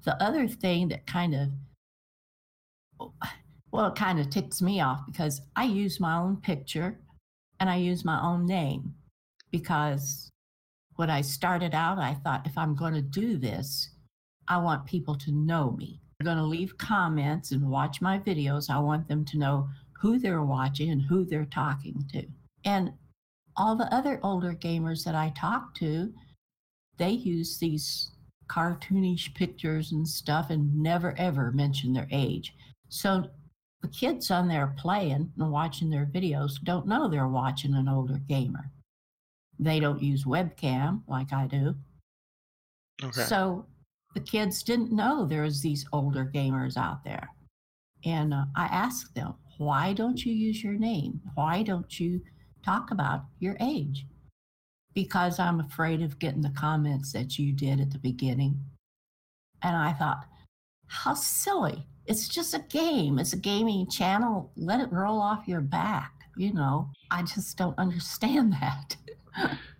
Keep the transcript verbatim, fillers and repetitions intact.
The other thing that kind of, well, it kind of ticks me off because I use my own picture and I use my own name because when I started out, I thought if I'm going to do this, I want people to know me. They're going to leave comments and watch my videos. I want them to know who they're watching and who they're talking to. And all the other older gamers that I talk to, they use these cartoonish pictures and stuff and never ever mention their age. So the kids on there playing and watching their videos don't know they're watching an older gamer. They don't use webcam like I do. Okay. So the kids didn't know there was these older gamers out there. And uh, I asked them, why don't you use your name? Why don't you talk about your age? Because I'm afraid of getting the comments that you did at the beginning. And I thought, how silly. It's just a game. It's a gaming channel. Let it roll off your back. You know, I just don't understand that.